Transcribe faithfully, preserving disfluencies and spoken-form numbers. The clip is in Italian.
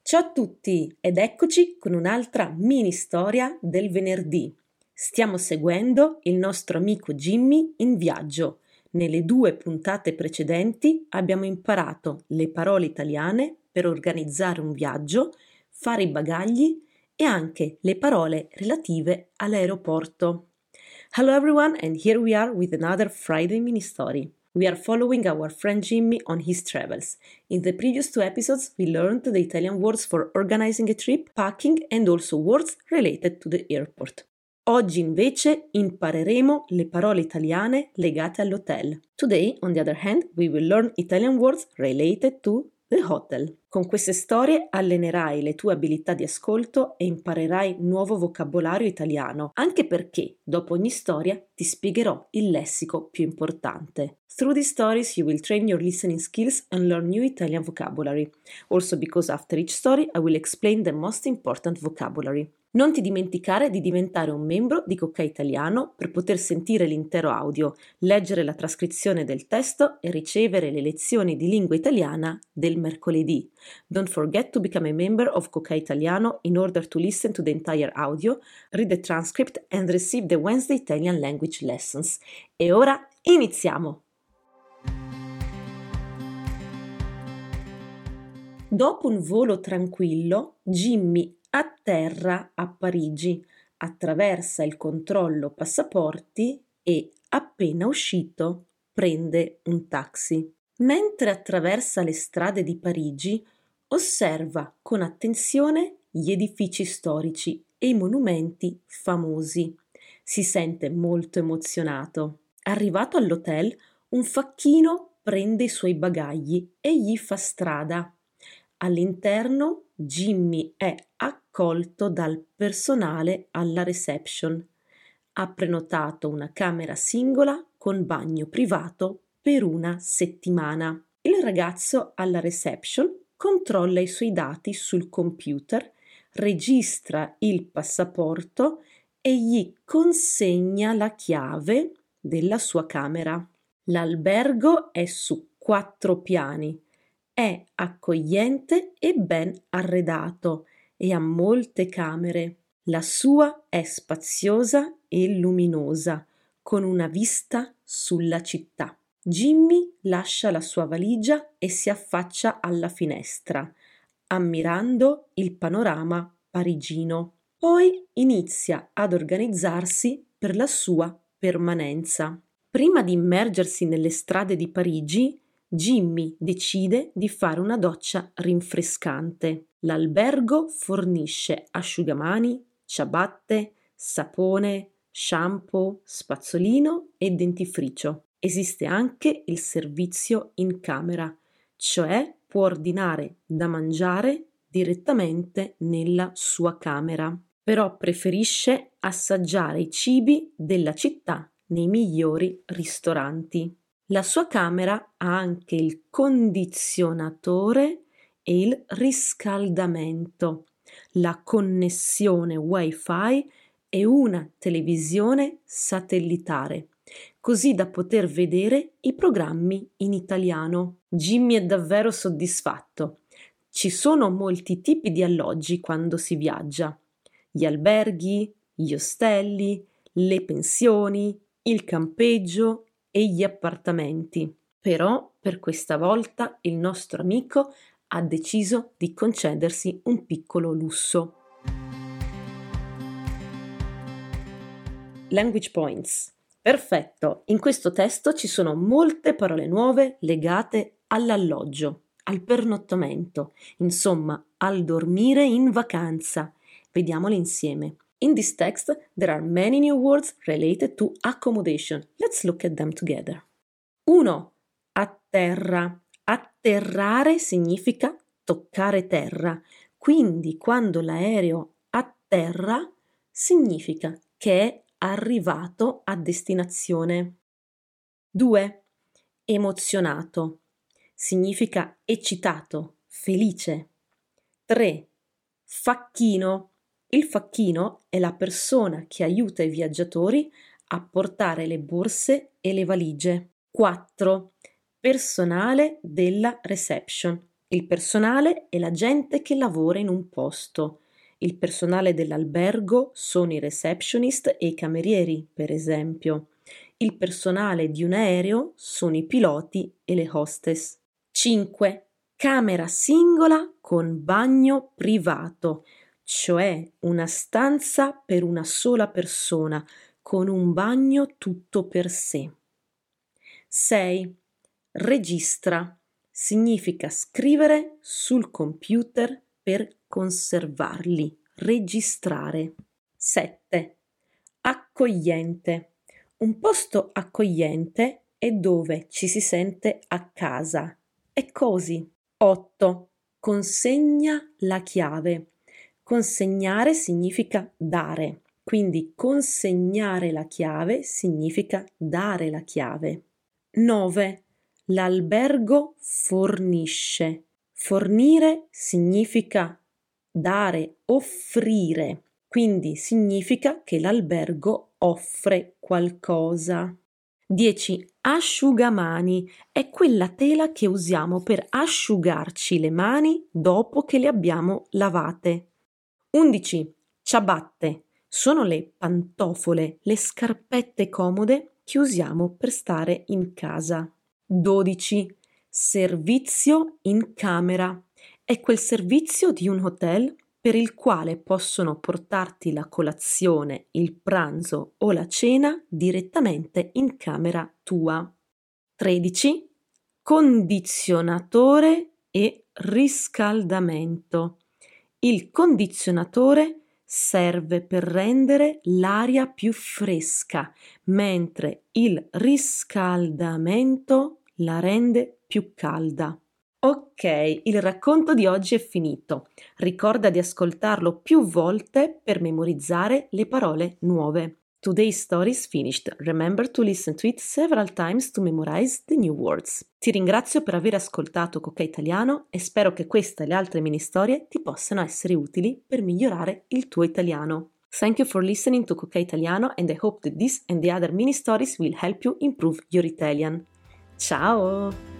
Ciao a tutti ed eccoci con un'altra mini storia del venerdì. Stiamo seguendo il nostro amico Jimmy in viaggio. Nelle due puntate precedenti abbiamo imparato le parole italiane per organizzare un viaggio, fare i bagagli e anche le parole relative all'aeroporto. Hello everyone, and here we are with another Friday mini story. We are following our friend Jimmy on his travels. In the previous two episodes, we learned the Italian words for organizing a trip, packing, and also words related to the airport. Oggi invece impareremo le parole italiane legate all'hotel. Today, on the other hand, we will learn Italian words related to the hotel. Con queste storie allenerai le tue abilità di ascolto e imparerai nuovo vocabolario italiano, anche perché dopo ogni storia ti spiegherò il lessico più importante. Through these stories you will train your listening skills and learn new Italian vocabulary. Also because after each story I will explain the most important vocabulary. Non ti dimenticare di diventare un membro di Cocca Italiano per poter sentire l'intero audio, leggere la trascrizione del testo e ricevere le lezioni di lingua italiana del mercoledì. Don't forget to become a member of Cocca Italiano in order to listen to the entire audio, read the transcript and receive the Wednesday Italian language lessons. E ora iniziamo! Dopo un volo tranquillo, Jimmy atterra a Parigi, attraversa il controllo passaporti e, appena uscito, prende un taxi. Mentre attraversa le strade di Parigi, osserva con attenzione gli edifici storici e i monumenti famosi. Si sente molto emozionato. Arrivato all'hotel, un facchino prende i suoi bagagli e gli fa strada. All'interno Jimmy è accolto dal personale alla reception. Ha prenotato una camera singola con bagno privato per una settimana. Il ragazzo alla reception controlla i suoi dati sul computer, registra il passaporto e gli consegna la chiave della sua camera. L'albergo è su quattro piani. È accogliente e ben arredato e ha molte camere. La sua è spaziosa e luminosa, con una vista sulla città. Jimmy lascia la sua valigia e si affaccia alla finestra, ammirando il panorama parigino. Poi inizia ad organizzarsi per la sua permanenza. Prima di immergersi nelle strade di Parigi, Jimmy decide di fare una doccia rinfrescante. L'albergo fornisce asciugamani, ciabatte, sapone, shampoo, spazzolino e dentifricio. Esiste anche il servizio in camera, cioè può ordinare da mangiare direttamente nella sua camera. Però preferisce assaggiare i cibi della città nei migliori ristoranti. La sua camera ha anche il condizionatore e il riscaldamento, la connessione Wi-Fi e una televisione satellitare, così da poter vedere i programmi in italiano. Jimmy è davvero soddisfatto. Ci sono molti tipi di alloggi quando si viaggia: gli alberghi, gli ostelli, le pensioni, il campeggio e gli appartamenti. Però per questa volta il nostro amico ha deciso di concedersi un piccolo lusso. Language points. Perfetto, in questo testo ci sono molte parole nuove legate all'alloggio, al pernottamento, insomma al dormire in vacanza. Vediamole insieme. In this text, there are many new words related to accommodation. Let's look at them together. uno. Atterra. Atterrare significa toccare terra. Quindi quando l'aereo atterra significa che è arrivato a destinazione. due. Emozionato. Significa eccitato, felice. tre. Facchino. Il facchino è la persona che aiuta i viaggiatori a portare le borse e le valigie. quattro. Personale della reception. Il personale è la gente che lavora in un posto. Il personale dell'albergo sono i receptionist e i camerieri, per esempio. Il personale di un aereo sono i piloti e le hostess. cinque. Camera singola con bagno privato, cioè una stanza per una sola persona, con un bagno tutto per sé. sei. Registra. Significa scrivere sul computer per conservarli, registrare. sette. Accogliente. Un posto accogliente è dove ci si sente a casa. È così. otto. Consegna la chiave. Consegnare significa dare, quindi consegnare la chiave significa dare la chiave. nove. L'albergo fornisce. Fornire significa dare, offrire, quindi significa che l'albergo offre qualcosa. dieci. Asciugamani è quella tela che usiamo per asciugarci le mani dopo che le abbiamo lavate. undici. Ciabatte sono le pantofole, le scarpette comode che usiamo per stare in casa. dodici. Servizio in camera è quel servizio di un hotel per il quale possono portarti la colazione, il pranzo o la cena direttamente in camera tua. tredici. Condizionatore e riscaldamento. Il condizionatore serve per rendere l'aria più fresca, mentre il riscaldamento la rende più calda. Ok, il racconto di oggi è finito. Ricorda di ascoltarlo più volte per memorizzare le parole nuove. Today's story is finished. Remember to listen to it several times to memorize the new words. Ti ringrazio per aver ascoltato Coca Italiano e spero che questa e le altre mini storie ti possano essere utili per migliorare il tuo italiano. Thank you for listening to Coca Italiano and I hope that this and the other mini stories will help you improve your Italian. Ciao!